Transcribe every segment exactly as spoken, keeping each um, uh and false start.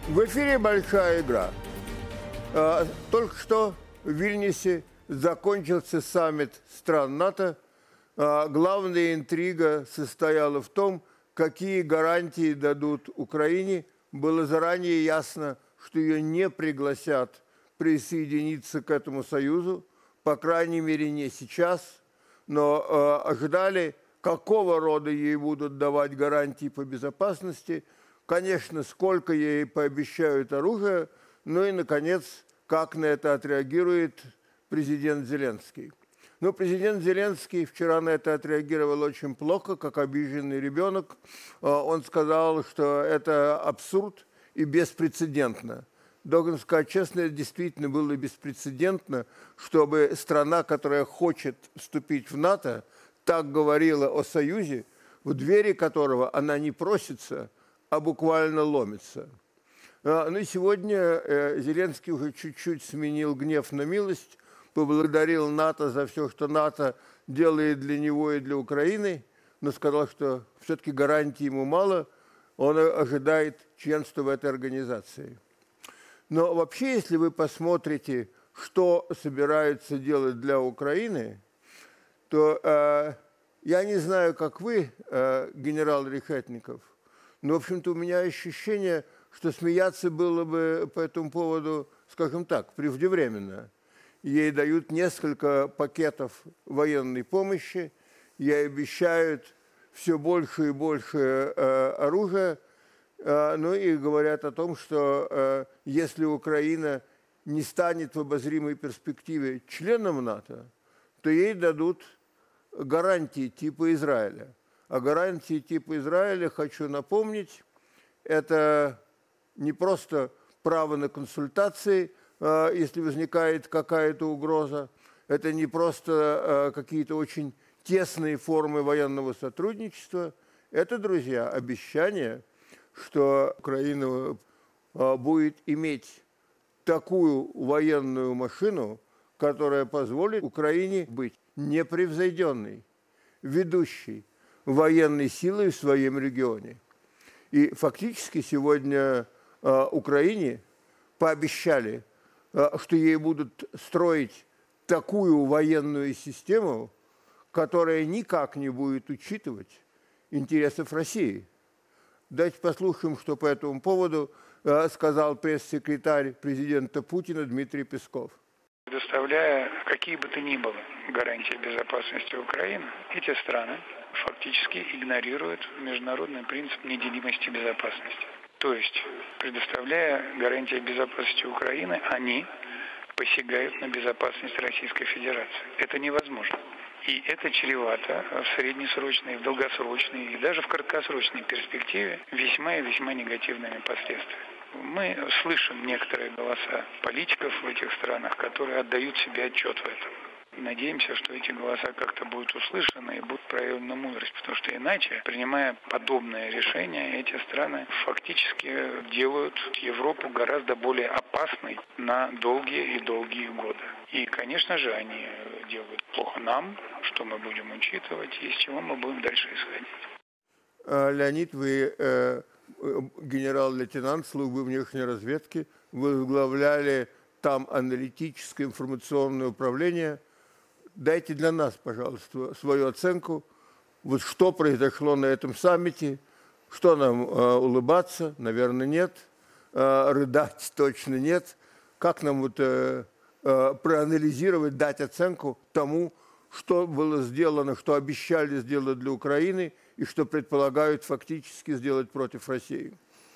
В эфире «Большая игра». Только что в Вильнюсе закончился саммит стран НАТО. Главная интрига состояла в том, какие гарантии дадут Украине. Было заранее ясно, что ее не пригласят присоединиться к этому союзу, по крайней мере, не сейчас, но ожидали, какого рода ей будут давать гарантии по безопасности. Конечно, сколько ей пообещают оружия, ну и, наконец, как на это отреагирует президент Зеленский. Но президент Зеленский вчера на это отреагировал очень плохо, как обиженный ребенок. Он сказал, что это абсурд и беспрецедентно. Должен сказать честно, это действительно было беспрецедентно, чтобы страна, которая хочет вступить в НАТО, так говорила о союзе, в двери которого она не просится, а буквально ломится. Ну и сегодня Зеленский уже чуть-чуть сменил гнев на милость, поблагодарил НАТО за все, что НАТО делает для него и для Украины, но сказал, что все-таки гарантий ему мало, он ожидает членства в этой организации. Но вообще, если вы посмотрите, что собираются делать для Украины, то э, я не знаю, как вы, э, генерал Рехетников, но, в общем-то, у меня ощущение, что смеяться было бы по этому поводу, скажем так, преждевременно. Ей дают несколько пакетов военной помощи, ей обещают все больше и больше э, оружия, э, ну и говорят о том, что э, если Украина не станет в обозримой перспективе членом НАТО, то ей дадут гарантии типа Израиля. А гарантии типа Израиля, хочу напомнить, это не просто право на консультации, если возникает какая-то угроза, это не просто какие-то очень тесные формы военного сотрудничества, это, друзья, обещание, что Украина будет иметь такую военную машину, которая позволит Украине быть непревзойденной, ведущей военной силой в своем регионе. И фактически сегодня э, Украине пообещали, э, что ей будут строить такую военную систему, которая никак не будет учитывать интересов России. Давайте послушаем, что по этому поводу э, сказал пресс-секретарь президента Путина Дмитрий Песков. Предоставляя какие бы то ни было гарантии безопасности Украины, эти страны фактически игнорируют международный принцип неделимости безопасности. То есть, предоставляя гарантии безопасности Украины, они посягают на безопасность Российской Федерации. Это невозможно. И это чревато в среднесрочной, в долгосрочной и даже в краткосрочной перспективе весьма и весьма негативными последствиями. Мы слышим некоторые голоса политиков в этих странах, которые отдают себе отчет в этом. Надеемся, что эти голоса как-то будут услышаны и будут проявлена мудрость, потому что иначе, принимая подобные решения, эти страны фактически делают Европу гораздо более опасной на долгие и долгие годы. И, конечно же, они делают плохо нам, что мы будем учитывать и из чего мы будем дальше исходить. Леонид, вы э, генерал-лейтенант службы внешней разведки, возглавляли там аналитическое информационное управление. Дайте для нас, пожалуйста, свою оценку, вот что произошло на этом саммите, что нам э, улыбаться, наверное, нет, э, рыдать точно нет, как нам вот, э, э, проанализировать, дать оценку тому, что было сделано, что обещали сделать для Украины и что предполагают фактически сделать против России.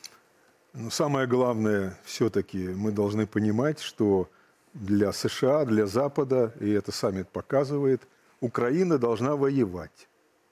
Но самое главное, все-таки мы должны понимать, что для США, для Запада, и это саммит показывает, Украина должна воевать.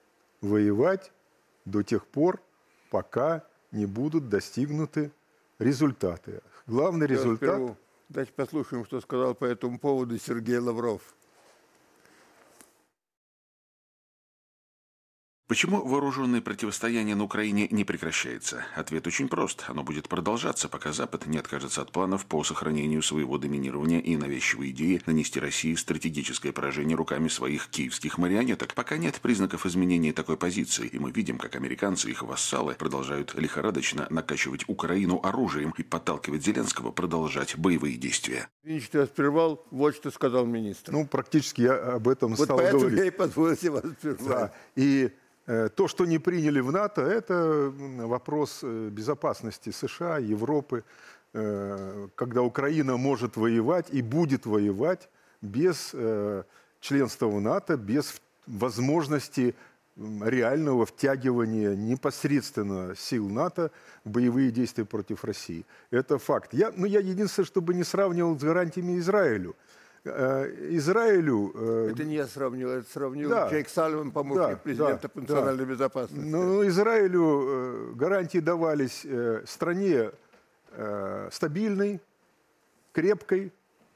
Воевать до тех пор, пока не будут достигнуты результаты. Главный результат... Сперва, давайте послушаем, что сказал по этому поводу Сергей Лавров. Почему вооруженное противостояние на Украине не прекращается? Ответ очень прост. Оно будет продолжаться, пока Запад не откажется от планов по сохранению своего доминирования и навязчивой идеи нанести России стратегическое поражение руками своих киевских марионеток. Пока нет признаков изменения такой позиции, и мы видим, как американцы и их вассалы продолжают лихорадочно накачивать Украину оружием и подталкивать Зеленского продолжать боевые действия. Извините, что я вас прервал, вот что сказал министр. Ну, практически я об этом вот стал поэтому говорить. я и позволил себе вас прервать. Да. И то, что не приняли в НАТО, это вопрос безопасности США, Европы, когда Украина может воевать и будет воевать без членства в НАТО, без возможности реального втягивания непосредственно сил НАТО в боевые действия против России. Это факт. Я, ну, я единственное, чтобы не сравнивал с гарантиями Израилю. Израилю... Это не я сравнил, это сравнил да, Джейк Салливан, помощник да, президента да, по национальной да. безопасности. Ну, Израилю гарантии давались стране стабильной, крепкой,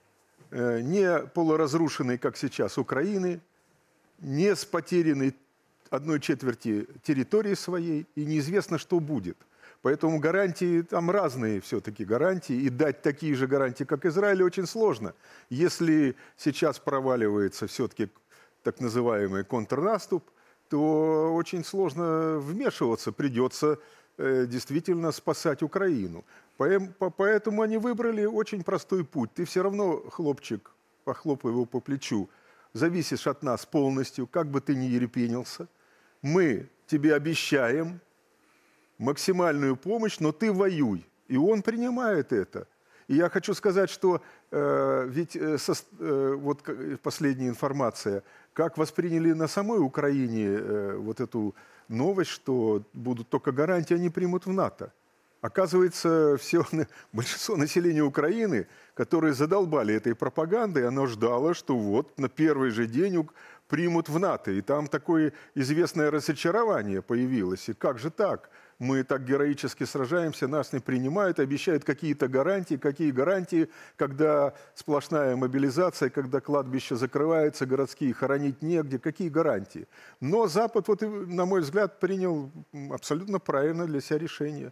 не полуразрушенной, как сейчас, Украины, не с потерянной одной четверти территории своей, и неизвестно, что будет. Поэтому гарантии, там разные все-таки гарантии, и дать такие же гарантии, как Израилю, очень сложно. Если сейчас проваливается все-таки так называемый контрнаступ, то очень сложно вмешиваться, придется э, действительно спасать Украину. Поэтому они выбрали очень простой путь. Ты все равно, хлопчик, похлопай его по плечу, зависишь от нас полностью, как бы ты ни ерепенился. Мы тебе обещаем максимальную помощь, но ты воюй. И он принимает это. И я хочу сказать, что э, ведь э, со, э, вот последняя информация, как восприняли на самой Украине э, вот эту новость, что будут только гарантии, они примут в НАТО. Оказывается, все, большинство населения Украины, которые задолбали этой пропагандой, оно ждало, что вот на первый же день примут в НАТО. И там такое известное разочарование появилось. И как же так? Мы так героически сражаемся, нас не принимают, обещают какие-то гарантии. Какие гарантии, когда сплошная мобилизация, когда кладбища закрываются, городские хоронить негде? Какие гарантии? Но Запад, вот, на мой взгляд, принял абсолютно правильно для себя решение.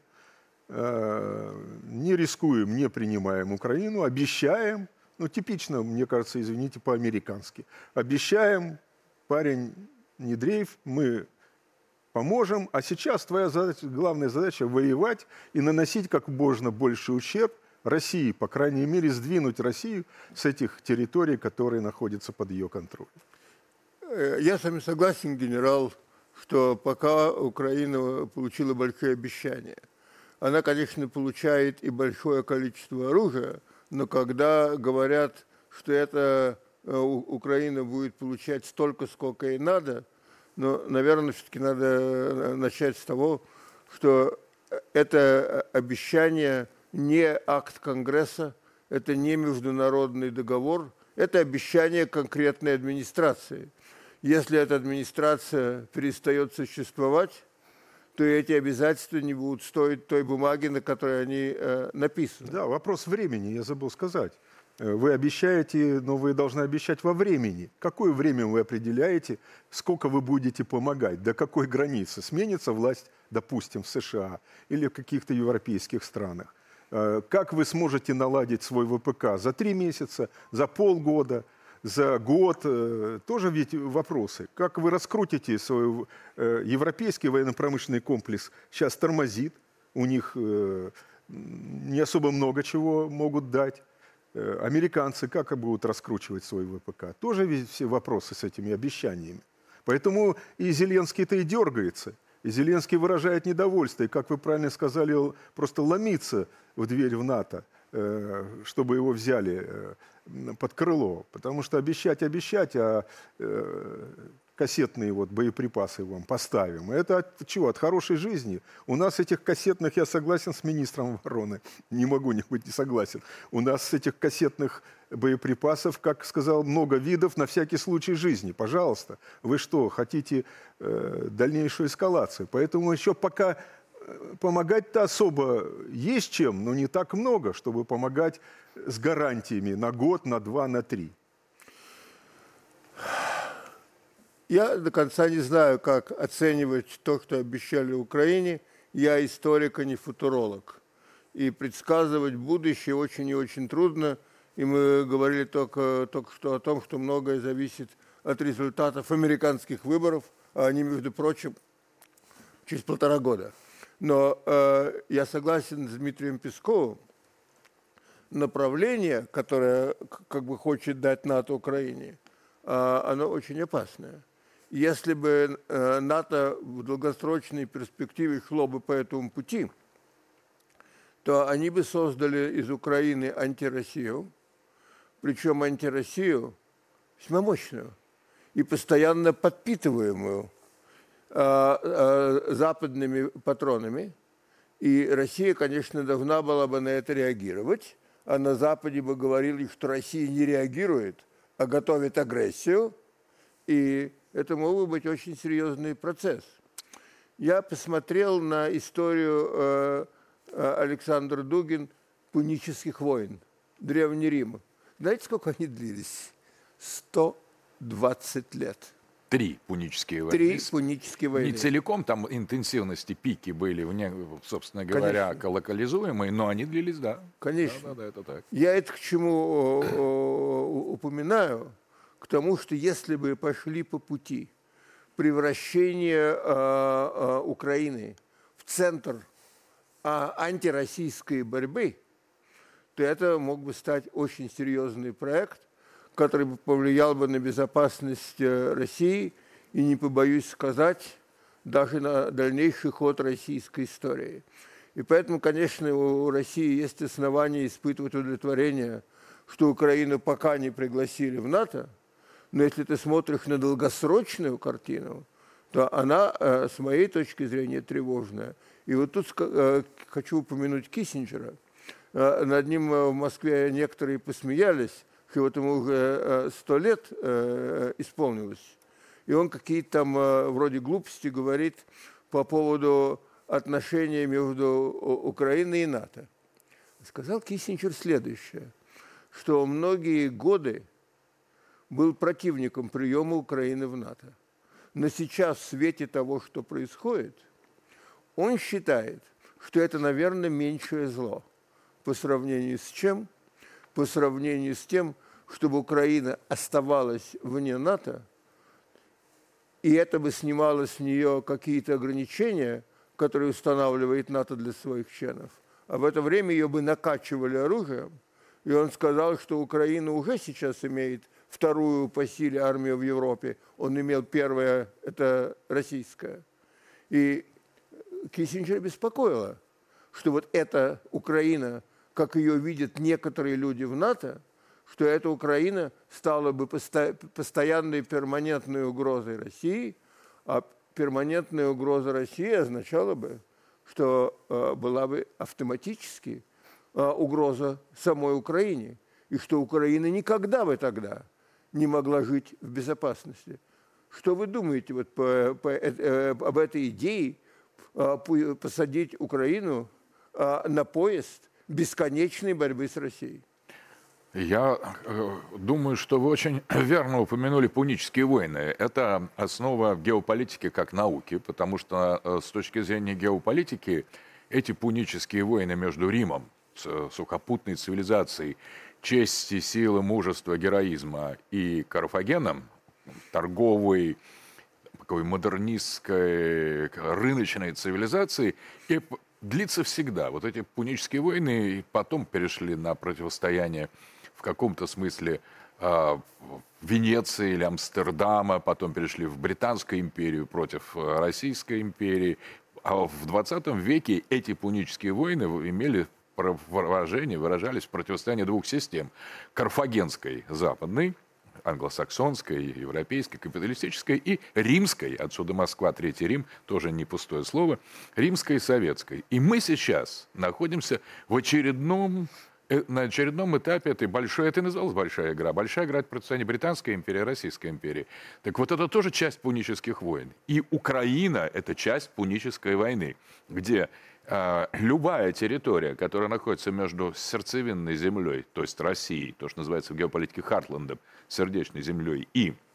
Не рискуем, не принимаем Украину, обещаем, ну типично, мне кажется, извините, по-американски, обещаем, парень, не дрейф, мы поможем, а сейчас твоя задача, главная задача воевать и наносить как можно больше ущерб России, по крайней мере, сдвинуть Россию с этих территорий, которые находятся под ее контролем. Я с вами согласен, генерал, что пока Украина получила большие обещания, она, конечно, получает и большое количество оружия, но когда говорят, что это Украина будет получать столько, сколько ей надо, но, наверное, все-таки надо начать с того, что это обещание не акт Конгресса, это не международный договор, это обещание конкретной администрации. Если эта администрация перестает существовать, то эти обязательства не будут стоить той бумаги, на которой они э, написаны. Да, вопрос времени, я забыл сказать. Вы обещаете, но вы должны обещать во времени. Какое время вы определяете, сколько вы будете помогать, до какой границы? Сменится власть, допустим, в США или в каких-то европейских странах. Как вы сможете наладить свой ВПК? За три месяца, за полгода? За год, тоже ведь вопросы. Как вы раскрутите свой европейский военно-промышленный комплекс? Сейчас тормозит, у них не особо много чего могут дать. Американцы как будут раскручивать свой ВПК? Тоже ведь все вопросы с этими обещаниями. Поэтому и Зеленский-то и дергается. И Зеленский выражает недовольство. И, как вы правильно сказали, просто ломится в дверь в НАТО, чтобы его взяли под крыло. Потому что обещать, обещать, а кассетные вот боеприпасы вам поставим. Это от чего? От хорошей жизни. У нас этих кассетных, я согласен с министром обороны, не могу не быть не согласен. У нас этих кассетных боеприпасов, как сказал, много видов на всякий случай жизни. Пожалуйста, вы что, хотите э, дальнейшую эскалацию? Поэтому еще пока помогать-то особо есть чем, но не так много, чтобы помогать с гарантиями на год, на два, на три. Я до конца не знаю, как оценивать то, что обещали Украине. Я историк, а не футуролог. И предсказывать будущее очень и очень трудно. И мы говорили только, только что о том, что многое зависит от результатов американских выборов, а они, между прочим, через полтора года. Но э, я согласен с Дмитрием Песковым. Направление, которое как бы хочет дать НАТО Украине, э, оно очень опасное. Если бы э, НАТО в долгосрочной перспективе шло бы по этому пути, то они бы создали из Украины антироссию, причем антироссию весьма мощную и постоянно подпитываемую э, э, западными патронами. И Россия, конечно, должна была бы на это реагировать. А на Западе бы говорили, что Россия не реагирует, а готовит агрессию. И это мог бы быть очень серьезный процесс. Я посмотрел на историю э, Александр Дугин «Пунических войн», Древний Рим. Знаете, сколько они длились? сто двадцать лет. Три пунические войны. Три пунические войны. Не целиком, там интенсивности, пики были, собственно говоря, Конечно. локализуемые, но они длились, да. Конечно. Да, да, да, это так. Я это к чему упоминаю? К тому, что если бы пошли по пути превращения Украины в центр антироссийской борьбы, то это мог бы стать очень серьезный проект, который бы повлиял бы на безопасность России и, не побоюсь сказать, даже на дальнейший ход российской истории. И поэтому, конечно, у России есть основания испытывать удовлетворение, что Украину пока не пригласили в НАТО, но если ты смотришь на долгосрочную картину, то она, с моей точки зрения, тревожная. И вот тут хочу упомянуть Киссинджера. Над ним в Москве некоторые посмеялись, что вот ему уже сто лет исполнилось. И он какие-то там вроде глупости говорит по поводу отношений между Украиной и НАТО. Сказал Киссинджер следующее, что многие годы был противником приема Украины в НАТО. Но сейчас в свете того, что происходит, он считает, что это, наверное, меньшее зло. По сравнению с чем? По сравнению с тем, чтобы Украина оставалась вне НАТО, и это бы снимало с нее какие-то ограничения, которые устанавливает НАТО для своих членов. А в это время ее бы накачивали оружием, и он сказал, что Украина уже сейчас имеет вторую по силе армию в Европе. Он имел первое, это российская. И Киссинджер беспокоило, что вот эта Украина, как ее видят некоторые люди в НАТО, что эта Украина стала бы постоянной перманентной угрозой России, а перманентная угроза России означала бы, что э, была бы автоматически э, угроза самой Украине, и что Украина никогда бы тогда не могла жить в безопасности. Что вы думаете вот по, по, э, об этой идее э, посадить Украину э, на поезд бесконечной борьбы с Россией? Я э, думаю, что вы очень верно упомянули пунические войны. Это основа геополитики как науки, потому что э, с точки зрения геополитики эти пунические войны между Римом, с, сухопутной цивилизацией, чести, силы, мужества, героизма и Карфагеном, торговой, такой модернистской, рыночной цивилизации, и длится всегда. Вот эти пунические войны и потом перешли на противостояние в каком-то смысле э, Венеции или Амстердама, потом перешли в Британскую империю против Российской империи. А в двадцатом веке эти пунические войны имели выражение, выражались в противостоянии двух систем. Карфагенской, западной, англосаксонской, европейской, капиталистической, и римской, отсюда Москва, Третий Рим, тоже не пустое слово, римской и советской. И мы сейчас находимся в очередном, на очередном этапе этой большой, это и называлась большая игра, большая игра — это противостояние Британской империи и Российской империи. Так вот, это тоже часть пунических войн. И Украина — это часть пунической войны, где э, любая территория, которая находится между сердцевинной землей, то есть Россией, то, что называется в геополитике Хартландом, сердечной землей, и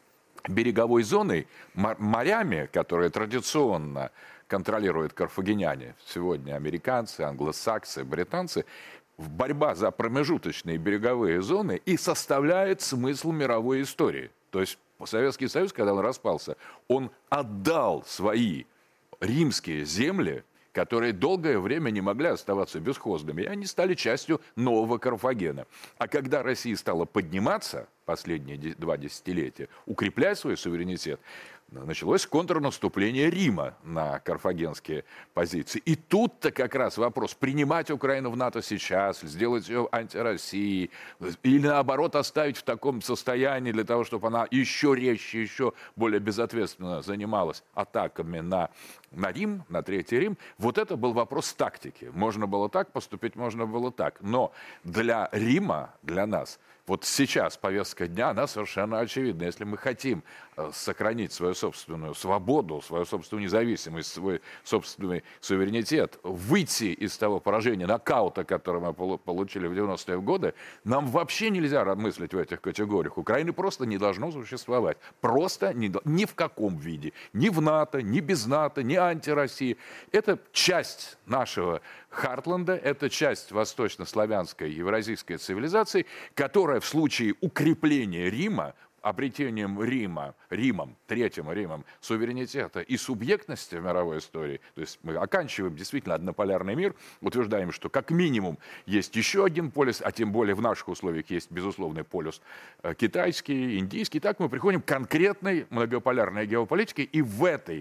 береговой зоной, морями, которые традиционно контролируют карфагеняне, сегодня американцы, англосаксы, британцы, борьба за промежуточные береговые зоны и составляет смысл мировой истории. То есть Советский Союз, когда он распался, он отдал свои римские земли, которые долгое время не могли оставаться бесхозными, и они стали частью нового Карфагена. А когда Россия стала подниматься последние два десятилетия, укреплять свой суверенитет, началось контрнаступление Рима на карфагенские позиции. И тут-то как раз вопрос, принимать Украину в НАТО сейчас, сделать ее антироссией, или наоборот оставить в таком состоянии для того, чтобы она еще резче, еще более безответственно занималась атаками на, на Рим, на Третий Рим. Вот это был вопрос тактики. Можно было так поступить, можно было так. Но для Рима, для нас, вот сейчас повестка дня, она совершенно очевидна. Если мы хотим сохранить свою собственную свободу, свою собственную независимость, свой собственный суверенитет, выйти из того поражения, нокаута, который мы получили в девяностые годы, нам вообще нельзя мыслить в этих категориях. Украины просто не должно существовать. Просто ни, ни в каком виде. Ни в НАТО, ни без НАТО, ни антироссии. Это часть нашего Хартленда, это часть восточнославянской евразийской цивилизации, которая в случае укрепления Рима, обретением Рима, Римом, Третьим Римом, суверенитета и субъектности в мировой истории, то есть мы оканчиваем действительно однополярный мир, утверждаем, что как минимум есть еще один полюс, а тем более в наших условиях есть безусловный полюс китайский, индийский, так мы приходим к конкретной многополярной геополитике, и в этой,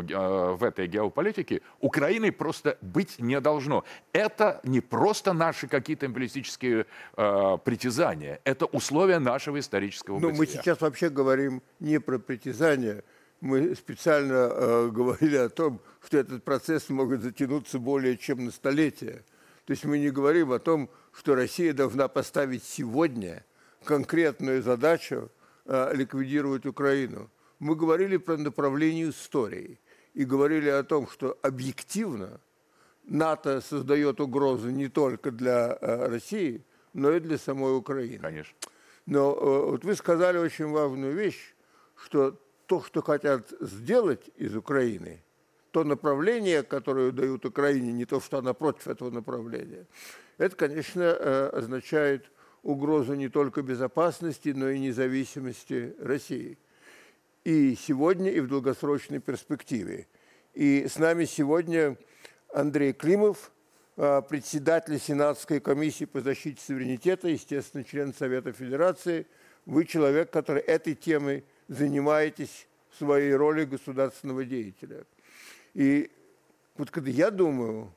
в этой геополитике Украины просто быть не должно. Это не просто наши какие-то империалистические э, притязания, это условия нашего исторического бытия. Мы сейчас вообще говорим не про притязания. Мы специально э, говорили о том, что этот процесс может затянуться более чем на столетие. То есть мы не говорим о том, что Россия должна поставить сегодня конкретную задачу э, ликвидировать Украину. Мы говорили про направление истории и говорили о том, что объективно НАТО создает угрозу не только для э, России, но и для самой Украины. Конечно. Но э, вот вы сказали очень важную вещь, что то, что хотят сделать из Украины, то направление, которое дают Украине, не то, что она против этого направления, это, конечно, э, означает угрозу не только безопасности, но и независимости России. И сегодня, и в долгосрочной перспективе. И с нами сегодня Андрей Климов, председатель Сенатской комиссии по защите суверенитета, естественно, член Совета Федерации. Вы человек, который этой темой занимаетесь в своей роли государственного деятеля. И вот когда я думаю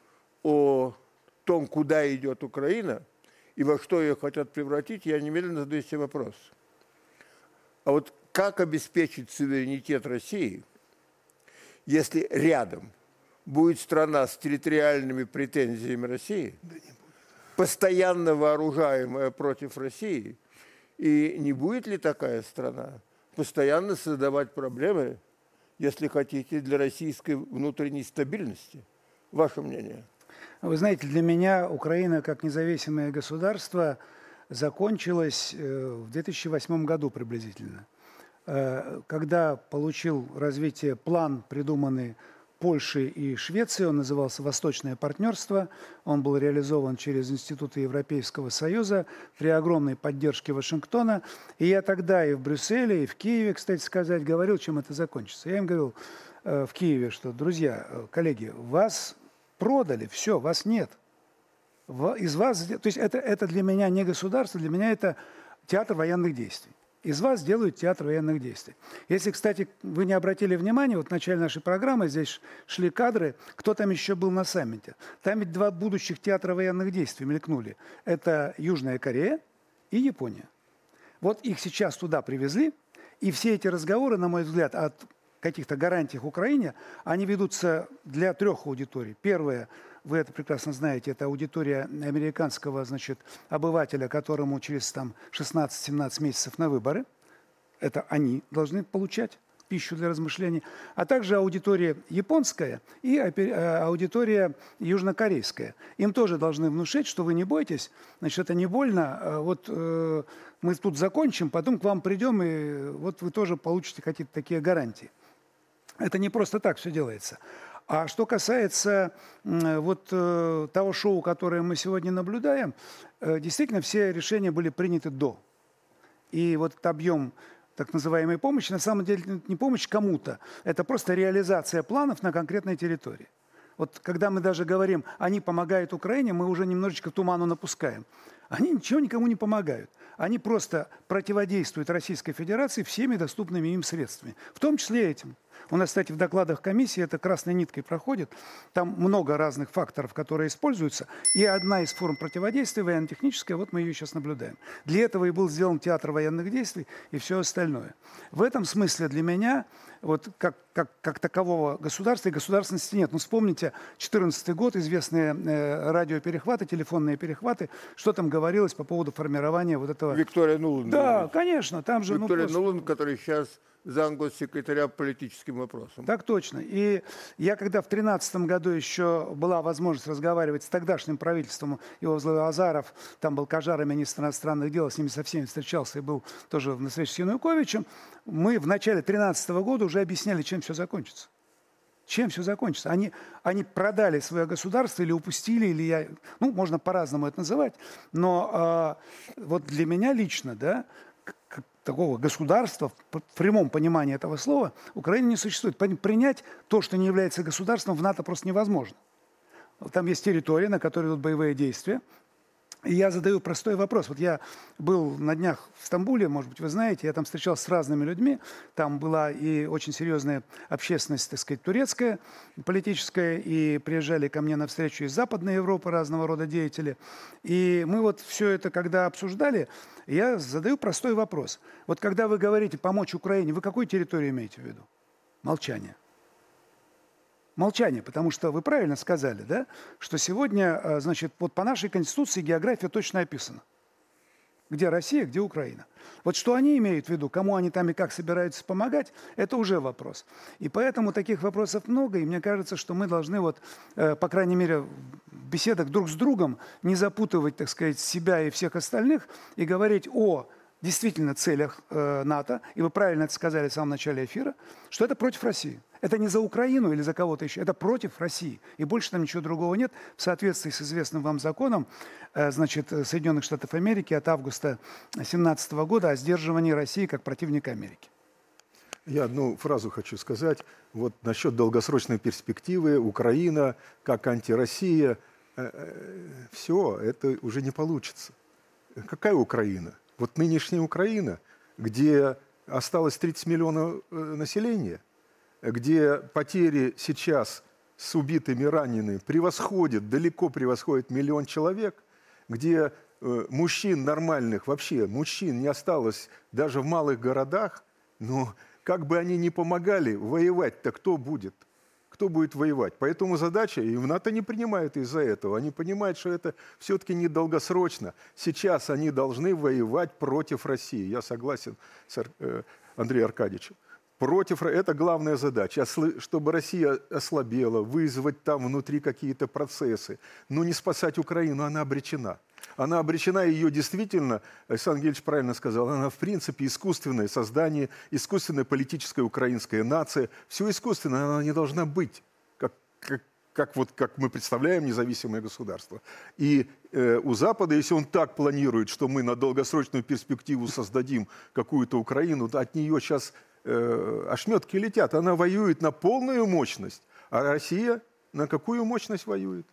о том, куда идет Украина и во что ее хотят превратить, я немедленно задаю себе вопрос. А вот как обеспечить суверенитет России, если рядом будет страна с территориальными претензиями России, постоянно вооружаемая против России, и не будет ли такая страна постоянно создавать проблемы, если хотите, для российской внутренней стабильности? Ваше мнение? Вы знаете, для меня Украина как независимое государство закончилась в две тысячи восьмом году приблизительно, когда получил развитие план, придуманный Польши и Швеции, он назывался «Восточное партнерство». Он был реализован через институты Европейского Союза при огромной поддержке Вашингтона. И я тогда и в Брюсселе, и в Киеве, кстати сказать, говорил, чем это закончится. Я им говорил э, в Киеве, что, друзья, коллеги, вас продали, все, вас нет. Из вас, то есть это, это для меня не государство, для меня это театр военных действий. Из вас делают театр военных действий. Если, кстати, вы не обратили внимания, вот в начале нашей программы здесь шли кадры, кто там еще был на саммите. Там ведь два будущих театра военных действий мелькнули. Это Южная Корея и Япония. Вот их сейчас туда привезли, и все эти разговоры, на мой взгляд, о каких-то гарантиях Украине, они ведутся для трех аудиторий. Первое, вы это прекрасно знаете, это аудитория американского, значит, обывателя, которому через там шестнадцать-семнадцать месяцев на выборы. Это они должны получать пищу для размышлений, а также аудитория японская и аудитория южнокорейская. Им тоже должны внушить, что вы не бойтесь, значит, это не больно, вот мы тут закончим, потом к вам придем, и вот вы тоже получите какие-то такие гарантии. Это не просто так все делается. А что касается вот того шоу, которое мы сегодня наблюдаем, действительно все решения были приняты до. И вот этот объем так называемой помощи, на самом деле не помощь кому-то, это просто реализация планов на конкретной территории. Вот когда мы даже говорим, они помогают Украине, мы уже немножечко туману напускаем. Они ничего никому не помогают. Они просто противодействуют Российской Федерации всеми доступными им средствами, в том числе этим. У нас, кстати, в докладах комиссии это красной ниткой проходит. Там много разных факторов, которые используются. И одна из форм противодействия военно-техническая, вот мы ее сейчас наблюдаем. Для этого и был сделан театр военных действий и все остальное. В этом смысле для меня, вот как, как, как такового государства и государственности нет. Ну, вспомните, две тысячи четырнадцатый год, известные э, радиоперехваты, телефонные перехваты, что там говорилось по поводу формирования вот этого... Виктория Нуланд. Да, конечно, там же... Виктория ну, просто... Нуланд, который сейчас замгоссекретаря по политическим вопросам. Так точно. И я, когда в две тысячи тринадцатом году еще была возможность разговаривать с тогдашним правительством, его возглавлял Азаров, там был Кажара, министр иностранных дел, с ними со всеми встречался и был тоже на встрече с Януковичем, мы в начале две тысячи тринадцатого года уже объясняли, чем все закончится. Чем все закончится? Они, они продали свое государство или упустили, или я... Ну, можно по-разному это называть, но э, вот для меня лично, да, такого государства, в прямом понимании этого слова, Украина не существует. Принять то, что не является государством, в НАТО просто невозможно. Там есть территория, на которой идут боевые действия. И я задаю простой вопрос. Вот я был на днях в Стамбуле, может быть, вы знаете, я там встречался с разными людьми. Там была и очень серьезная общественность, так сказать, турецкая, политическая, и приезжали ко мне навстречу из Западной Европы разного рода деятели. И мы вот все это, когда обсуждали, я задаю простой вопрос. Вот когда вы говорите «помочь Украине», вы какую территорию имеете в виду? Молчание. Молчание, потому что вы правильно сказали, да, что сегодня, значит, вот по нашей Конституции география точно описана. Где Россия, где Украина. Вот что они имеют в виду, кому они там и как собираются помогать, это уже вопрос. И поэтому таких вопросов много, и мне кажется, что мы должны, вот, по крайней мере, в беседах друг с другом не запутывать, так сказать, себя и всех остальных и говорить о действительно целях э, НАТО, и вы правильно это сказали в самом начале эфира, что это против России. Это не за Украину или за кого-то еще, это против России. И больше там ничего другого нет. В соответствии с известным вам законом, э, значит, Соединенных Штатов Америки от августа две тысячи семнадцатого года о сдерживании России как противника Америки. Я одну фразу хочу сказать. Вот насчет долгосрочной перспективы, Украина как антироссия, э, э, все, это уже не получится. Какая Украина? Вот нынешняя Украина, где осталось тридцать миллионов населения, где потери сейчас с убитыми, ранеными превосходят, далеко превосходят миллион человек, где э, мужчин нормальных, вообще мужчин не осталось даже в малых городах, но как бы они ни помогали воевать-то, кто будет? Кто будет воевать? Поэтому задача, и в НАТО не принимают из-за этого. Они понимают, что это все-таки недолгосрочно. Сейчас они должны воевать против России. Я согласен с э, Андреем Аркадьевичем. Против, это главная задача, чтобы Россия ослабела, вызвать там внутри какие-то процессы. Но не спасать Украину, она обречена. Она обречена, ее действительно, Александр Гельевич правильно сказал, она в принципе искусственное создание, искусственная политическая украинская нация. Все искусственно, она не должна быть, как, как, как, вот, как мы представляем независимое государство. И э, у Запада, если он так планирует, что мы на долгосрочную перспективу создадим какую-то Украину, то от нее сейчас э, ошметки летят. Она воюет на полную мощность, а Россия на какую мощность воюет?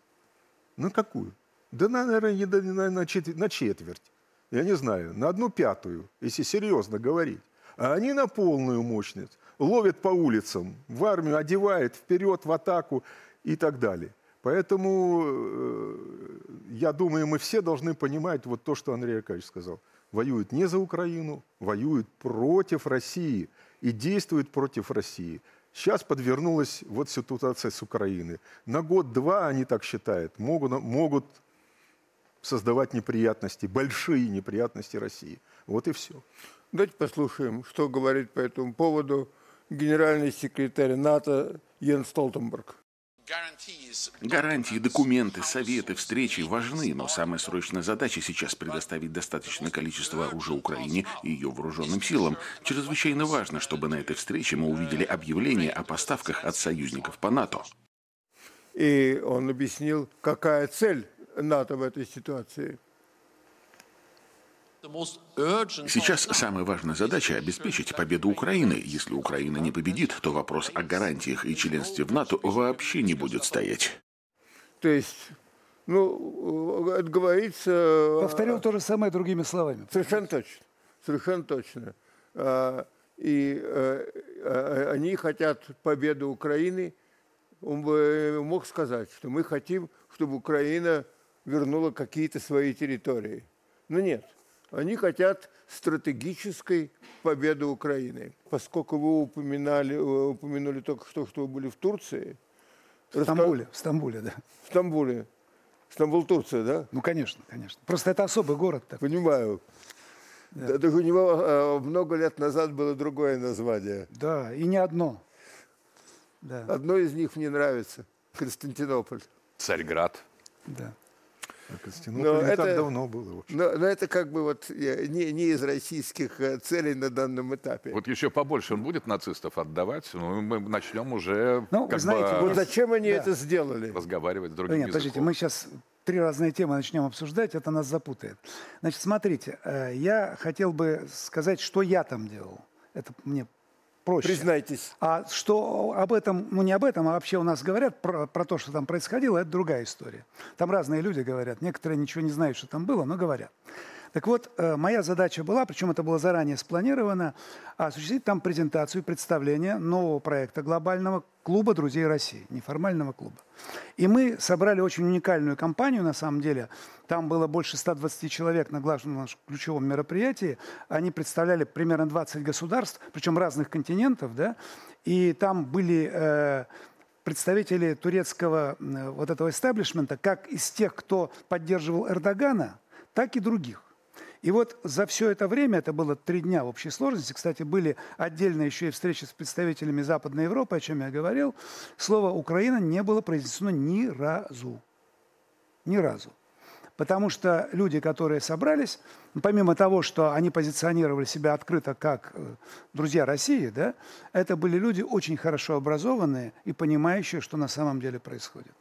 На какую? Да, наверное, не на, на, четверть, на четверть, я не знаю, на одну пятую, если серьезно говорить. А они на полную мощность, ловят по улицам, в армию одевают вперед, в атаку и так далее. Поэтому, э, я думаю, мы все должны понимать вот то, что Андрей Аркадьевич сказал. Воюют не за Украину, воюют против России и действуют против России. Сейчас подвернулась вот ситуация с Украиной. На год-два, они так считают, могут... могут создавать неприятности, большие неприятности России. Вот и все. Давайте послушаем, что говорит по этому поводу генеральный секретарь НАТО Йенс Столтенберг. Гарантии, документы, советы, встречи важны, но самая срочная задача сейчас предоставить достаточное количество оружия Украине и ее вооруженным силам. Чрезвычайно важно, чтобы на этой встрече мы увидели объявление о поставках от союзников по НАТО. И он объяснил, какая цель НАТО в этой ситуации. Сейчас самая важная задача – обеспечить победу Украины. Если Украина не победит, то вопрос о гарантиях и членстве в НАТО вообще не будет стоять. То есть, ну, это говорится... Повторил то же самое другими словами. Совершенно точно. Совершенно точно. И они хотят победы Украины. Он бы мог сказать, что мы хотим, чтобы Украина вернула какие-то свои территории. Но нет. Они хотят стратегической победы Украины. Поскольку вы упоминали, упомянули только что, что вы были в Турции. В Стамбуле, в Стамбуле, да. В Стамбуле. Стамбул, Турция, да? Ну, конечно, конечно. Просто это особый город. Такой. Понимаю. Да. Да, у него много лет назад было другое название. Да, и не одно. Да. Одно из них мне нравится. Константинополь. Царьград. Да. Константинополь не это, так давно было. Но, но это как бы вот не, не из российских целей на данном этапе. Вот еще побольше он будет нацистов отдавать, ну, мы начнем уже ну, как знаете, бы вот зачем они да. это сделали? разговаривать с другими Нет, подождите, мы сейчас три разные темы начнем обсуждать, это нас запутает. Значит, смотрите, я хотел бы сказать, что я там делал. Это мне проще. Признайтесь. А что об этом, ну не об этом, а вообще у нас говорят про, про то, что там происходило, это другая история. Там разные люди говорят, некоторые ничего не знают, что там было, но говорят. Так вот, моя задача была, причем это было заранее спланировано, осуществить там презентацию, представление нового проекта глобального клуба друзей России, неформального клуба. И мы собрали очень уникальную компанию, на самом деле. Там было больше ста двадцати человек на главном нашем ключевом мероприятии. Они представляли примерно двадцать государств, причем разных континентов, да. И там были э, представители турецкого э, вот этого эстаблишмента, как из тех, кто поддерживал Эрдогана, так и других. И вот за все это время, это было три дня в общей сложности, кстати, были отдельно еще и встречи с представителями Западной Европы, о чем я говорил, слово «Украина» не было произнесено ни разу. Ни разу. Потому что люди, которые собрались, помимо того, что они позиционировали себя открыто как друзья России, да, это были люди очень хорошо образованные и понимающие, что на самом деле происходит.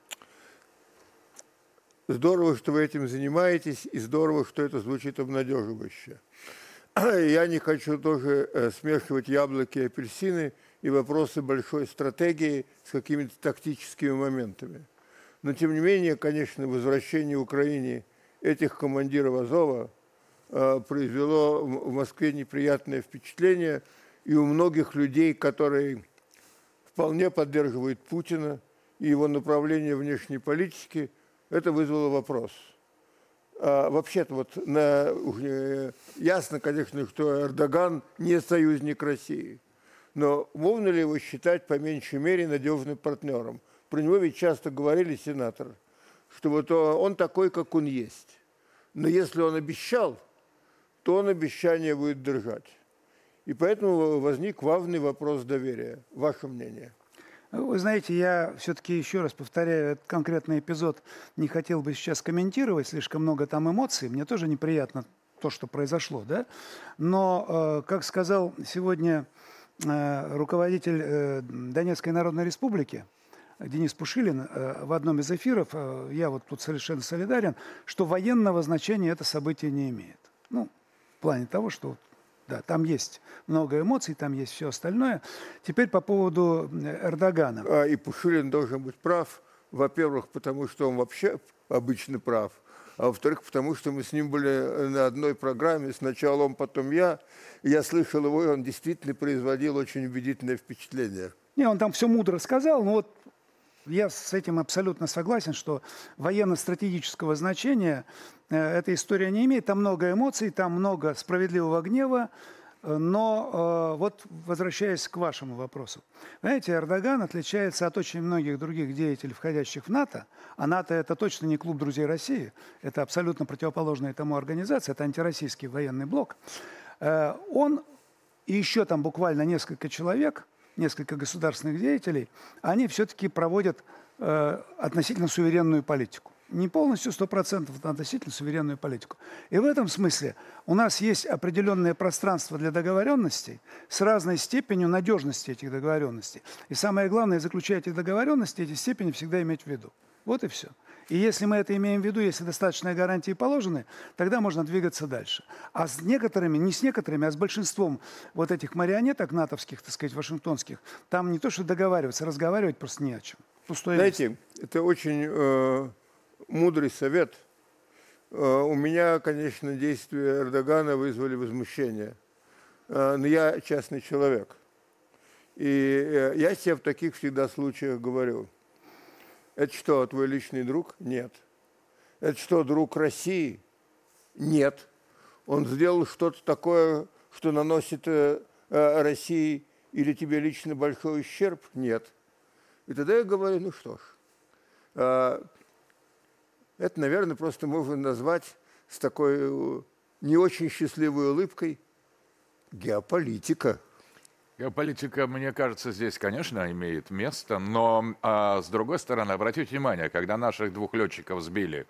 Здорово, что вы этим занимаетесь, и здорово, что это звучит обнадеживающе. Я не хочу тоже смешивать яблоки и апельсины и вопросы большой стратегии с какими-то тактическими моментами. Но, тем не менее, конечно, возвращение Украине этих командиров Азова произвело в Москве неприятное впечатление, и у многих людей, которые вполне поддерживают Путина и его направление внешней политики, это вызвало вопрос. А, вообще-то вот на, э, ясно, конечно, что Эрдоган не союзник России. Но можно ли его считать по меньшей мере надежным партнером? Про него ведь часто говорили, сенатор, что вот он такой, как он есть. Но если он обещал, то он обещание будет держать. И поэтому возник важный вопрос доверия. Ваше мнение? Вы знаете, я все-таки еще раз повторяю, этот конкретный эпизод не хотел бы сейчас комментировать, слишком много там эмоций, мне тоже неприятно то, что произошло, да? Но, как сказал сегодня руководитель Донецкой Народной Республики, Денис Пушилин, в одном из эфиров, я вот тут совершенно солидарен, что военного значения это событие не имеет. Ну, в плане того, что... Да, там есть много эмоций, там есть все остальное. Теперь по поводу Эрдогана. А, и Пушилин должен быть прав. Во-первых, потому что он вообще обычно прав. А во-вторых, потому что мы с ним были на одной программе. Сначала он, потом я. Я слышал его, и он действительно производил очень убедительное впечатление. Не, он там все мудро сказал, но вот я с этим абсолютно согласен, что военно-стратегического значения эта история не имеет. Там много эмоций, там много справедливого гнева. Но вот возвращаясь к вашему вопросу. Знаете, Эрдоган отличается от очень многих других деятелей, входящих в НАТО. А НАТО – это точно не клуб друзей России. Это абсолютно противоположная тому организация. Это антироссийский военный блок. Он и еще там буквально несколько человек, несколько государственных деятелей, они все-таки проводят э, относительно суверенную политику. Не полностью, сто процентов, а относительно суверенную политику. И в этом смысле у нас есть определенное пространство для договоренностей с разной степенью надежности этих договоренностей. И самое главное, заключая эти договоренности, эти степени всегда иметь в виду. Вот и все. И если мы это имеем в виду, если достаточные гарантии положены, тогда можно двигаться дальше. А с некоторыми, не с некоторыми, а с большинством вот этих марионеток натовских, так сказать, вашингтонских, там не то что договариваться, разговаривать просто не о чем. Пустое Знаете, место. это очень э, мудрый совет. Э, у меня, конечно, действия Эрдогана вызвали возмущение. Э, но я частный человек. И э, я себе в таких всегда случаях говорю: это что, твой личный друг? Нет. Это что, друг России? Нет. Он сделал что-то такое, что наносит э, э, России или тебе лично большой ущерб? Нет. И тогда я говорю, ну что ж, э, это, наверное, просто можно назвать с такой э, не очень счастливой улыбкой геополитика. Геополитика, мне кажется, здесь, конечно, имеет место, но а, с другой стороны, обратите внимание, когда наших двух летчиков сбили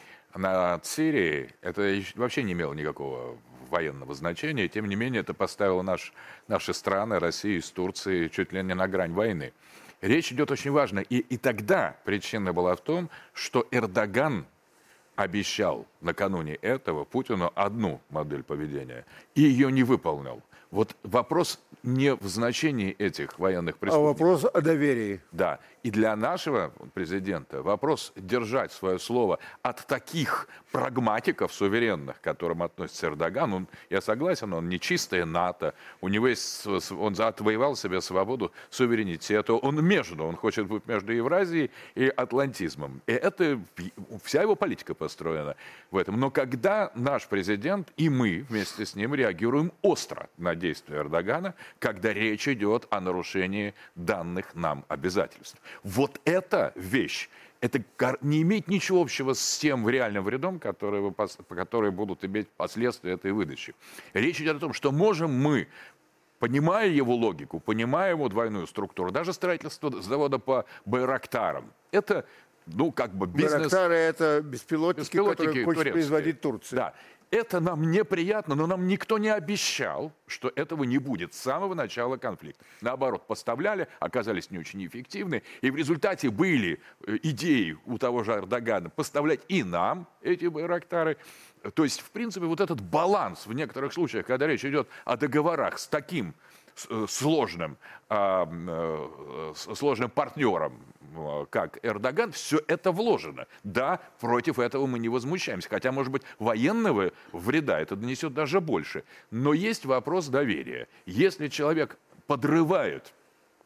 над Сирией, это вообще не имело никакого военного значения, тем не менее это поставило наш, наши страны, Россию с Турцией, чуть ли не на грань войны. Речь идет очень важно, и, и тогда причина была в том, что Эрдоган обещал накануне этого Путину одну модель поведения и ее не выполнил. Вот вопрос не в значении этих военных преступлений. А вопрос о доверии. Да. И для нашего президента вопрос держать свое слово от таких прагматиков суверенных, к которым относится Эрдоган. Он, я согласен, он не чистое НАТО. У него есть, он отвоевал себе свободу суверенитета. Он между, он хочет быть между Евразией и атлантизмом. И это вся его политика построена в этом. Но когда наш президент и мы вместе с ним реагируем остро на действия Эрдогана, когда речь идет о нарушении данных нам обязательств. Вот эта вещь, это не имеет ничего общего с тем реальным вредом, которые, которые будут иметь последствия этой выдачи. Речь идет о том, что можем мы, понимая его логику, понимая его двойную структуру, даже строительство завода по Байрактарам, это, ну, как бы бизнес... Байрактары — это беспилотники, беспилотники которые хочет турецкие. производить Турция. Да. Это нам неприятно, но нам никто не обещал, что этого не будет с самого начала конфликта. Наоборот, поставляли, оказались не очень эффективны, и в результате были идеи у того же Эрдогана поставлять и нам эти байрактары. То есть, в принципе, вот этот баланс в некоторых случаях, когда речь идет о договорах с таким сложным, сложным партнером, как Эрдоган, все это вложено. Да, против этого мы не возмущаемся. Хотя, может быть, военного вреда это нанесет даже больше. Но есть вопрос доверия. Если человек подрывает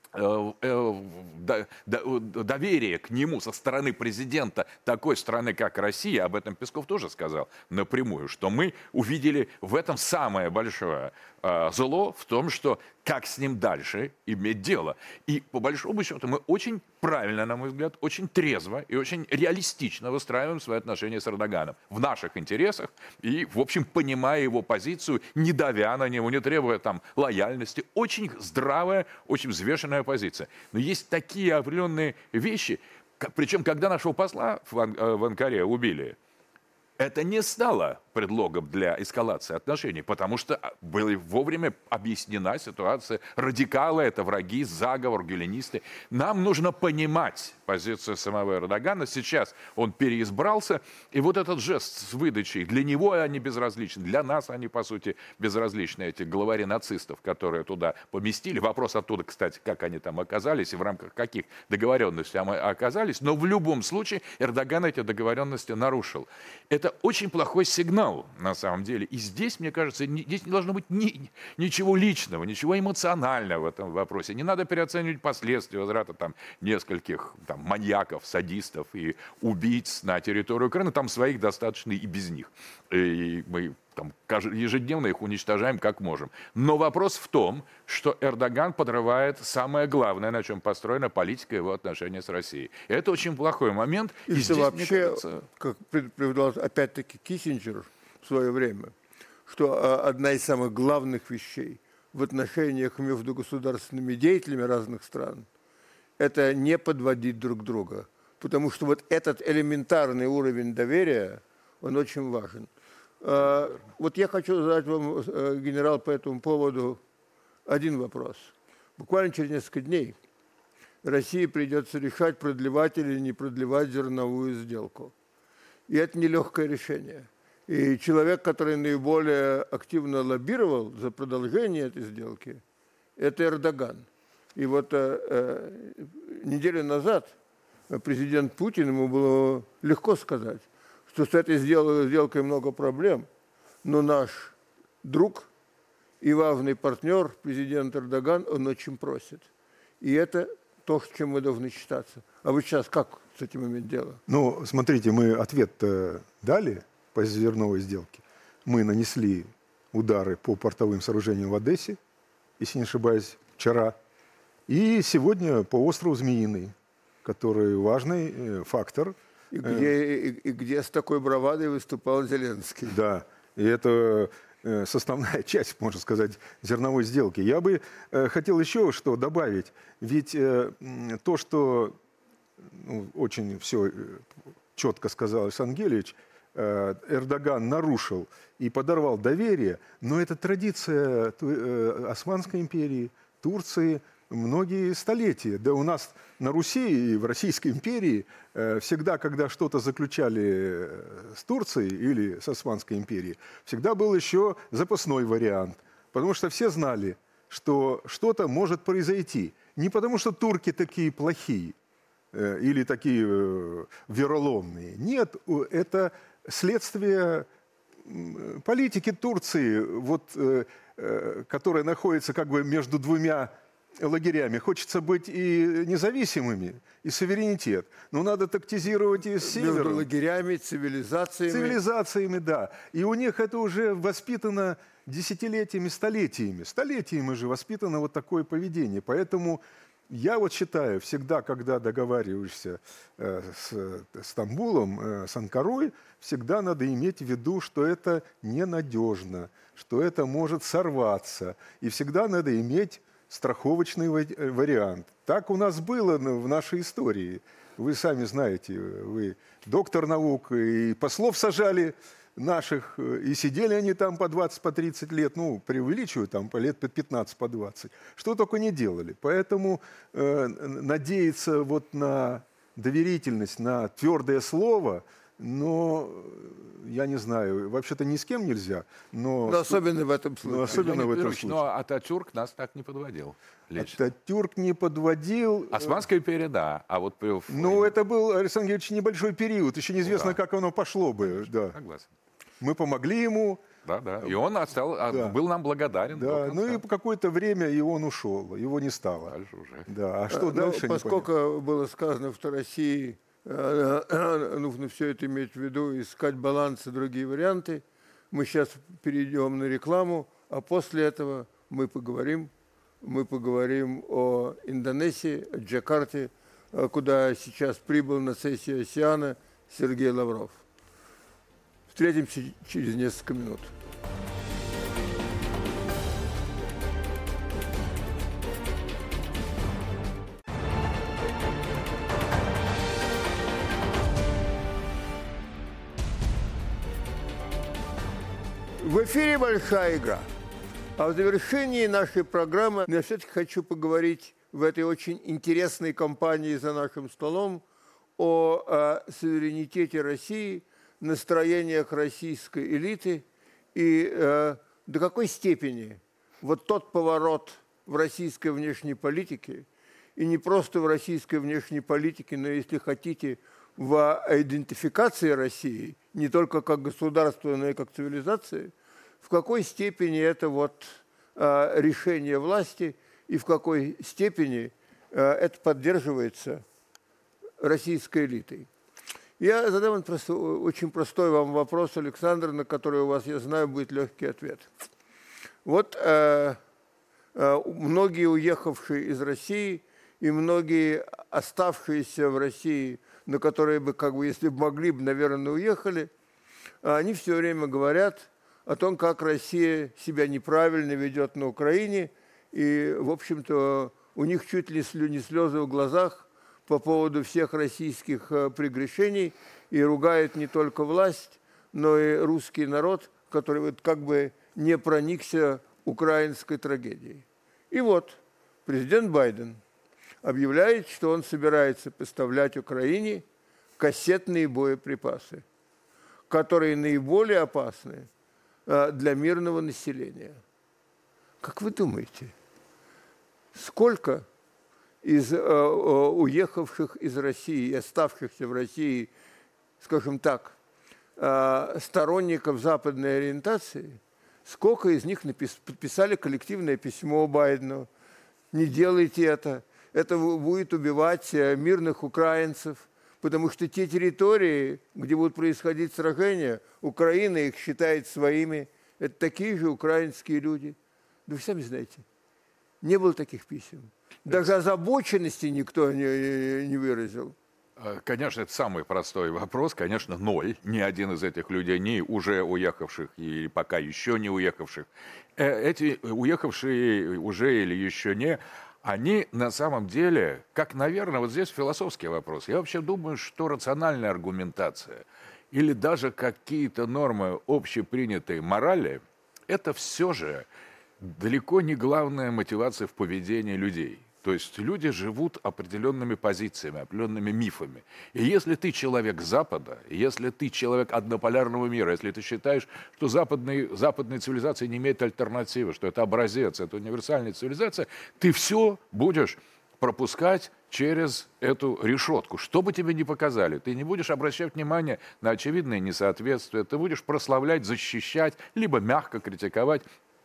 доверие к нему со стороны президента такой страны, как Россия, об этом Песков тоже сказал напрямую, что мы увидели в этом самое большое зло, в том, что как с ним дальше иметь дело. И по большому счету мы очень правильно, на мой взгляд, очень трезво и очень реалистично выстраиваем свои отношения с Эрдоганом в наших интересах и, в общем, понимая его позицию, не давя на него, не требуя там лояльности. Очень здравая, очень взвешенная позиция. Но есть такие определенные вещи, причем когда нашего посла в, Ан- в Анкаре убили, это не стало предлогом для эскалации отношений, потому что была вовремя объяснена ситуация. Радикалы — это враги, заговор, гюленисты. Нам нужно понимать позицию самого Эрдогана. Сейчас он переизбрался, и вот этот жест с выдачей, для него они безразличны, для нас они, по сути, безразличны, эти главари нацистов, которые туда поместили. Вопрос оттуда, кстати, как они там оказались и в рамках каких договоренностей они оказались. Но в любом случае Эрдоган эти договоренности нарушил. Это очень плохой сигнал на самом деле. И здесь, мне кажется, не, здесь не должно быть ни, ничего личного, ничего эмоционального в этом вопросе. Не надо переоценивать последствия возврата там нескольких там, маньяков, садистов и убийц на территорию Украины. Там своих достаточно и без них. И мы там, ежедневно их уничтожаем как можем. Но вопрос в том, что Эрдоган подрывает самое главное, на чем построена политика его отношения с Россией. И это очень плохой момент. И, и здесь, вообще, кажется... как предполагал опять-таки Киссинджер в свое время, что одна из самых главных вещей в отношениях между государственными деятелями разных стран, это не подводить друг друга. Потому что вот этот элементарный уровень доверия, он очень важен. Вот я хочу задать вам, генерал, по этому поводу один вопрос. Буквально через несколько дней России придется решать, продлевать или не продлевать зерновую сделку. И это нелегкое решение. И человек, который наиболее активно лоббировал за продолжение этой сделки, это Эрдоган. И вот э, неделю назад президент Путин, ему было легко сказать, что с этой сделкой много проблем, но наш друг и важный партнер, президент Эрдоган, он очень просит. И это то, с чем мы должны считаться. А вы сейчас как с этим иметь дело? Ну, смотрите, мы ответ дали по зерновой сделке. Мы нанесли удары по портовым сооружениям в Одессе, если не ошибаюсь, вчера. И сегодня по острову Змеиный, который важный фактор. И где, и, и где с такой бравадой выступал Зеленский. Да, и это составная часть, можно сказать, зерновой сделки. Я бы хотел еще что добавить. Ведь то, что ну, очень все четко сказал Александр Гелевич, Эрдоган нарушил и подорвал доверие, но это традиция Османской империи, Турции, многие столетия. Да у нас на Руси и в Российской империи всегда, когда что-то заключали с Турцией или с Османской империей, всегда был еще запасной вариант. Потому что все знали, что что-то может произойти. Не потому что турки такие плохие или такие вероломные. Нет, это следствие политики Турции, вот, которая находится как бы между двумя лагерями. Хочется быть и независимыми, и суверенитет. Но надо тактизировать и с севера. Между лагерями, цивилизациями. Цивилизациями, да. И у них это уже воспитано десятилетиями, столетиями. Столетиями же воспитано вот такое поведение. Поэтому я вот считаю, всегда, когда договариваешься э, с Стамбулом, э, с Анкарой, всегда надо иметь в виду, что это ненадежно, что это может сорваться. И всегда надо иметь страховочный вариант. Так у нас было в нашей истории. Вы сами знаете, вы доктор наук, и послов сажали наших, и сидели они там по двадцать, по тридцать лет, ну, преувеличиваю, там по лет по пятнадцать, по двадцать. Что только не делали. Поэтому э, надеяться вот на доверительность, на твердое слово, но я не знаю, вообще-то ни с кем нельзя, но... но особенно в этом случае. Но особенно в этом случае. Но Ататюрк нас так не подводил. Лично. Ататюрк не подводил. Османская империя, да. А вот... Ну, это был, Александр Георгиевич, небольшой период. Еще неизвестно, ну, да. как оно пошло бы. Да. Согласен. Мы помогли ему. Да, да. И он остал, да. был нам благодарен. Да, ну и по какое-то время и он ушел. Его не стало. Дальше уже. Да. А что а, дальше? Ну, поскольку было сказано, что России нужно все это иметь в виду, искать баланс и другие варианты. Мы сейчас перейдем на рекламу, а после этого мы поговорим, мы поговорим о Индонезии, о Джакарте, куда сейчас прибыл на сессию АСЕАНа Сергей Лавров. Встретимся через несколько минут. В эфире «Большая игра». А в завершении нашей программы я все-таки хочу поговорить в этой очень интересной компании за нашим столом о, о суверенитете России, настроениях российской элиты и э, до какой степени вот тот поворот в российской внешней политике, и не просто в российской внешней политике, но, если хотите, в идентификации России, не только как государства, но и как цивилизации, в какой степени это вот э, решение власти и в какой степени э, это поддерживается российской элитой. Я задам просто, очень простой вам вопрос, Александр, на который у вас, я знаю, будет легкий ответ. Вот э, э, многие уехавшие из России и многие оставшиеся в России, на которые бы, как бы, если бы могли бы, наверное, уехали, они все время говорят о том, как Россия себя неправильно ведет на Украине. И, в общем-то, у них чуть ли не слезы в глазах по поводу всех российских прегрешений. И ругают не только власть, но и русский народ, который вот как бы не проникся украинской трагедией. И вот президент Байден объявляет, что он собирается поставлять Украине кассетные боеприпасы, которые наиболее опасны для мирного населения. Как вы думаете, сколько из э, уехавших из России и оставшихся в России, скажем так, э, сторонников западной ориентации, сколько из них напис- подписали коллективное письмо Байдену? Не делайте это, это будет убивать мирных украинцев, потому что те территории, где будут происходить сражения, Украина их считает своими, это такие же украинские люди. Да вы сами знаете, не было таких писем. Даже озабоченности никто не, не выразил. Конечно, это самый простой вопрос. Конечно, ноль. Ни один из этих людей, ни уже уехавших или пока еще не уехавших, эти уехавшие уже или еще не, они на самом деле, как, наверное, вот здесь философский вопрос. Я вообще думаю, что рациональная аргументация или даже какие-то нормы общепринятой морали, это все же далеко не главная мотивация в поведении людей. То есть люди живут определенными позициями, определенными мифами. И если ты человек Запада, если ты человек однополярного мира, если ты считаешь, что западные, западная цивилизация не имеет альтернативы, что это образец, это универсальная цивилизация, ты все будешь пропускать через эту решетку. Что бы тебе ни показали, ты не будешь обращать внимание на очевидные несоответствия, ты будешь прославлять, защищать, либо мягко критиковать,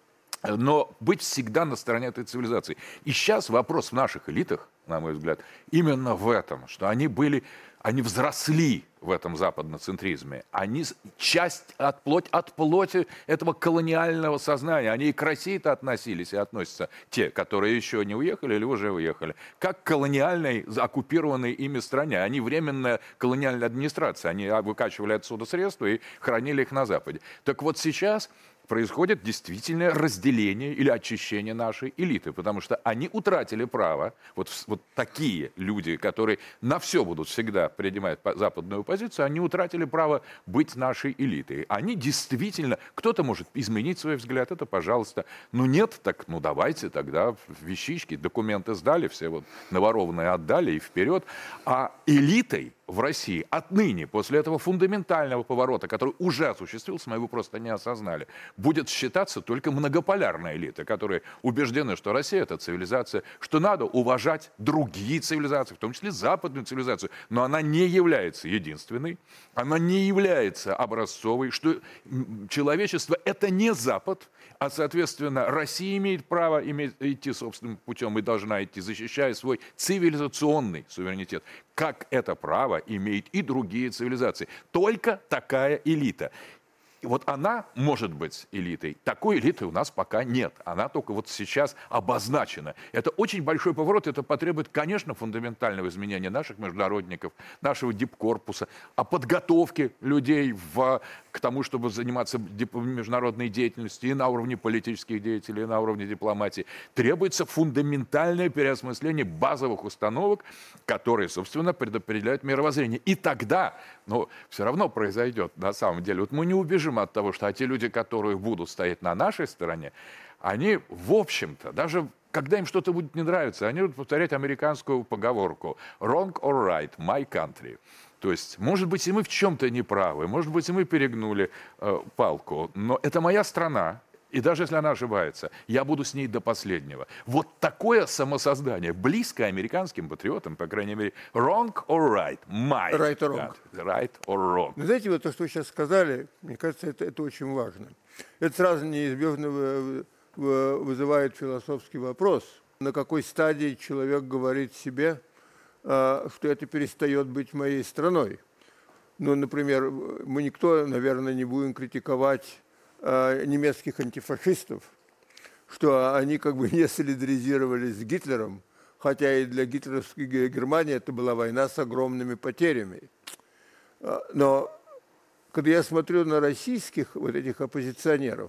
но быть всегда на стороне этой цивилизации. И сейчас вопрос в наших элитах, на мой взгляд, именно в этом, что они были, они взросли в этом западноцентризме. Они часть от плоти, от плоти этого колониального сознания. Они и к России-то относились и относятся, те, которые еще не уехали или уже уехали, как к колониальной, оккупированной ими стране. Они временная колониальная администрация. Они выкачивали отсюда средства и хранили их на Западе. Так вот сейчас происходит действительное разделение или очищение нашей элиты, потому что они утратили право, вот, вот такие люди, которые на все будут всегда принимать западную позицию, они утратили право быть нашей элитой. Они действительно, кто-то может изменить свой взгляд, это пожалуйста, но нет, так ну давайте тогда вещички, документы сдали, все вот наворованные отдали и вперед, а элитой в России отныне, после этого фундаментального поворота, который уже осуществился, мы его просто не осознали, будет считаться только многополярная элита, которые убеждены, что Россия – это цивилизация, что надо уважать другие цивилизации, в том числе западную цивилизацию, но она не является единственной, она не является образцовой, что человечество – это не Запад, а, соответственно, Россия имеет право иметь, идти собственным путем и должна идти, защищая свой цивилизационный суверенитет. Как это право имеют и другие цивилизации. Только такая элита. И вот она может быть элитой. Такой элиты у нас пока нет. Она только вот сейчас обозначена. Это очень большой поворот. Это потребует, конечно, фундаментального изменения наших международников, нашего дипкорпуса, о подготовке людей в, к тому, чтобы заниматься международной деятельностью и на уровне политических деятелей, и на уровне дипломатии. Требуется фундаментальное переосмысление базовых установок, которые, собственно, предопределяют мировоззрение. И тогда, но все равно произойдет, на самом деле, вот мы не убежим от того, что а те люди, которые будут стоять на нашей стороне, они, в общем-то, даже когда им что-то будет не нравиться, они будут повторять американскую поговорку «wrong or right, my country». То есть, может быть, и мы в чем-то не правы, может быть, и мы перегнули э, палку, но это моя страна, и даже если она ошибается, я буду с ней до последнего. Вот такое самосоздание, близкое американским патриотам, по крайней мере, wrong or right, my. Right or wrong. Right or wrong. Вы знаете, вот то, что вы сейчас сказали, мне кажется, это, это очень важно. Это сразу неизбежно вызывает философский вопрос, на какой стадии человек говорит себе, что это перестает быть моей страной. Ну, например, мы никто, наверное, не будем критиковать немецких антифашистов, что они как бы не солидаризировались с Гитлером, хотя и для гитлеровской Германии это была война с огромными потерями. Но когда я смотрю на российских вот этих оппозиционеров,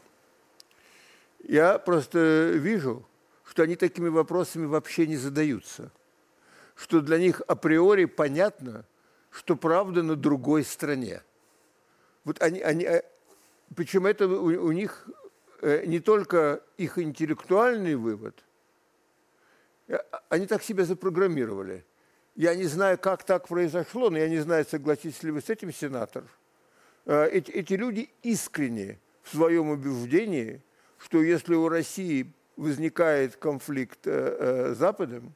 я просто вижу, что они такими вопросами вообще не задаются. Что для них априори понятно, что правда на другой стороне. Вот они, они, причем это у, у них не только их интеллектуальный вывод, они так себя запрограммировали. Я не знаю, как так произошло, но я не знаю, согласитесь ли вы с этим, сенатор. Эти, эти люди искренне в своем убеждении, что если у России возникает конфликт э, э, с Западом,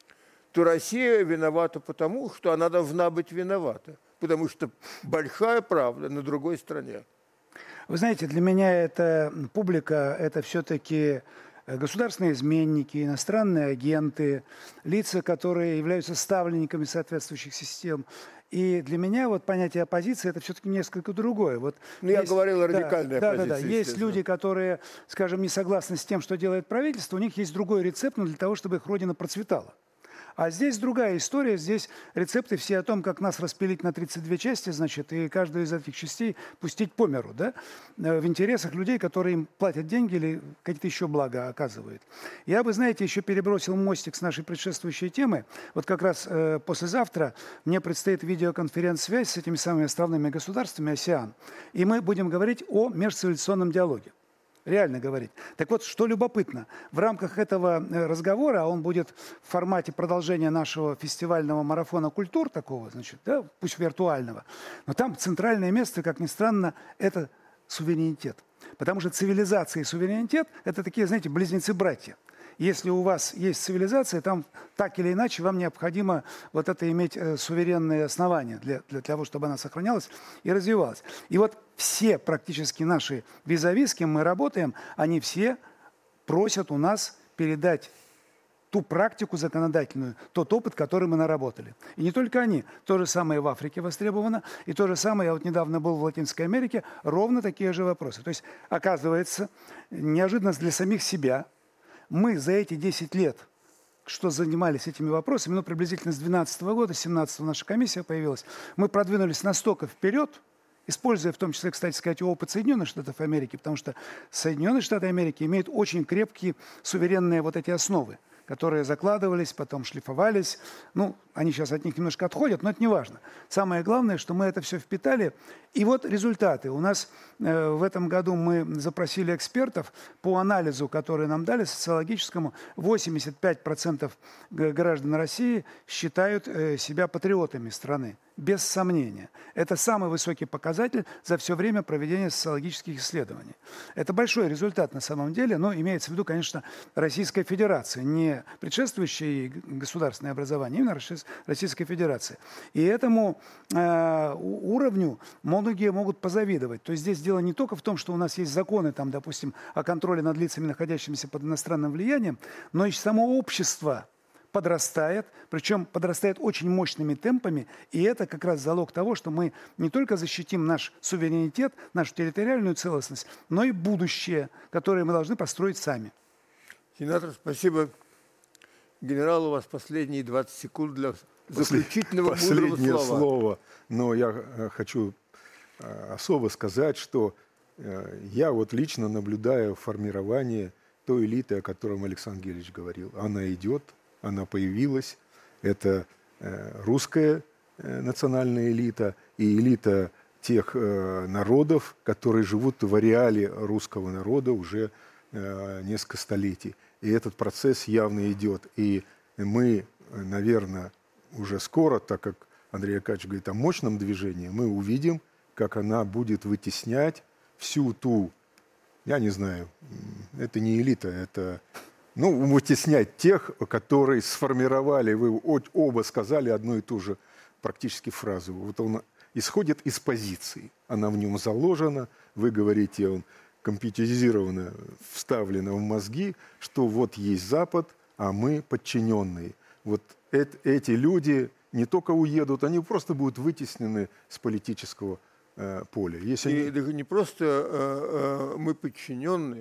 то Россия виновата потому, что она должна быть виновата. Потому что большая правда на другой стороне. Вы знаете, для меня эта публика, это все-таки государственные изменники, иностранные агенты, лица, которые являются ставленниками соответствующих систем. И для меня вот понятие оппозиции это все-таки несколько другое. Вот ну, есть, я говорил о радикальной да, оппозиции. Да, да, да. Есть люди, которые, скажем, не согласны с тем, что делает правительство, у них есть другой рецепт, но для того, чтобы их родина процветала. А здесь другая история, здесь рецепты все о том, как нас распилить на тридцать две части, значит, и каждую из этих частей пустить по миру, да, в интересах людей, которые им платят деньги или какие-то еще блага оказывают. Я бы, знаете, еще перебросил мостик с нашей предшествующей темы. Вот как раз э, послезавтра мне предстоит видеоконференц-связь с этими самыми островными государствами АСЕАН, и мы будем говорить о межцивилизационном диалоге. Реально говорить. Так вот, что любопытно, в рамках этого разговора, а он будет в формате продолжения нашего фестивального марафона культур такого, значит, да, пусть виртуального, но там центральное место, как ни странно, это суверенитет. Потому что цивилизация и суверенитет – это такие, знаете, близнецы-братья. Если у вас есть цивилизация, там так или иначе вам необходимо вот это иметь э, суверенные основания для, для того, чтобы она сохранялась и развивалась. И вот все практически наши визави, с кем мы работаем, они все просят у нас передать ту практику законодательную, тот опыт, который мы наработали. И не только они. То же самое в Африке востребовано, и то же самое, я вот недавно был в Латинской Америке, ровно такие же вопросы. То есть, оказывается, неожиданно для самих себя, мы за эти десять лет, что занимались этими вопросами, ну, приблизительно с две тысячи двенадцатого года, с две тысячи семнадцатого наша комиссия появилась, мы продвинулись настолько вперед, используя в том числе, кстати сказать, опыт Соединенных Штатов Америки, потому что Соединенные Штаты Америки имеют очень крепкие суверенные вот эти основы, которые закладывались, потом шлифовались. Ну, они сейчас от них немножко отходят, но это не важно. Самое главное, что мы это все впитали. И вот результаты. У нас э, в этом году мы запросили экспертов по анализу, который нам дали, социологическому. восемьдесят пять процентов граждан России считают э, себя патриотами страны. Без сомнения. Это самый высокий показатель за все время проведения социологических исследований. Это большой результат на самом деле, но имеется в виду, конечно, Российская Федерация, не предшествующее государственное образование, именно Российская Федерация. И этому э, уровню многие могут позавидовать. То есть здесь дело не только в том, что у нас есть законы, там, допустим, о контроле над лицами, находящимися под иностранным влиянием, но и само общество подрастает, причем подрастает очень мощными темпами, и это как раз залог того, что мы не только защитим наш суверенитет, нашу территориальную целостность, но и будущее, которое мы должны построить сами. Сенатор, спасибо. Генерал, у вас последние двадцать секунд для заключительного Последнее слова. слово. Но я хочу особо сказать, что я вот лично наблюдаю формирование той элиты, о котором Александр Гельевич говорил. Она идет, она появилась. Это русская национальная элита и элита тех народов, которые живут в ареале русского народа уже несколько столетий. И этот процесс явно идет. И мы, наверное, уже скоро, так как Андрей Аркадьевич говорит о мощном движении, мы увидим, как она будет вытеснять всю ту, я не знаю, это не элита, это, ну, вытеснять тех, которые сформировали, вы оба сказали одну и ту же практически фразу. Вот он исходит из позиции, она в нем заложена, вы говорите, он компьютеризированно вставлено в мозги, что вот есть Запад, а мы подчиненные. Вот это, эти люди не только уедут, они просто будут вытеснены с политического э, поля. Если И они... не просто э, э, мы подчиненные,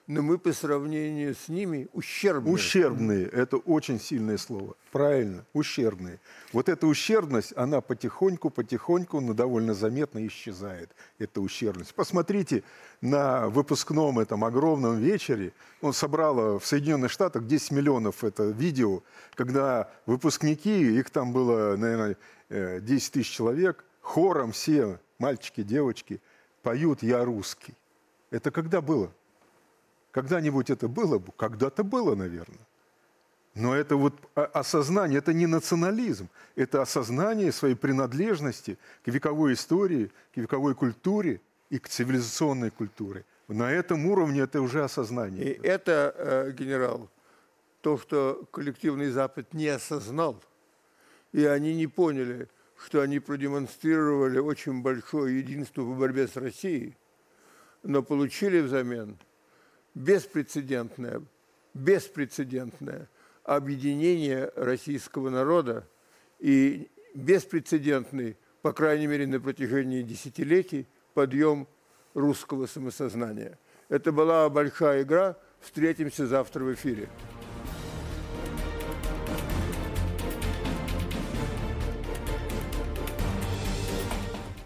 но мы по сравнению с ними ущербные. Ущербные – это очень сильное слово. Правильно, ущербные. Вот эта ущербность, она потихоньку-потихоньку, но довольно заметно исчезает, эта ущербность. Посмотрите на выпускном этом огромном вечере. Он собрал в Соединенных Штатах десять миллионов это видео, когда выпускники, их там было, наверное, десять тысяч человек, хором все, мальчики, девочки, поют «Я русский». Это когда было? Когда-нибудь это было? Когда-то было, наверное. Но это вот осознание, это не национализм, это осознание своей принадлежности к вековой истории, к вековой культуре и к цивилизационной культуре. На этом уровне это уже осознание. И это, генерал, то, что коллективный Запад не осознал, и они не поняли, что они продемонстрировали очень большое единство в борьбе с Россией, но получили взамен беспрецедентное, беспрецедентное объединение российского народа и беспрецедентный, по крайней мере, на протяжении десятилетий, подъем русского самосознания. Это была большая игра. Встретимся завтра в эфире.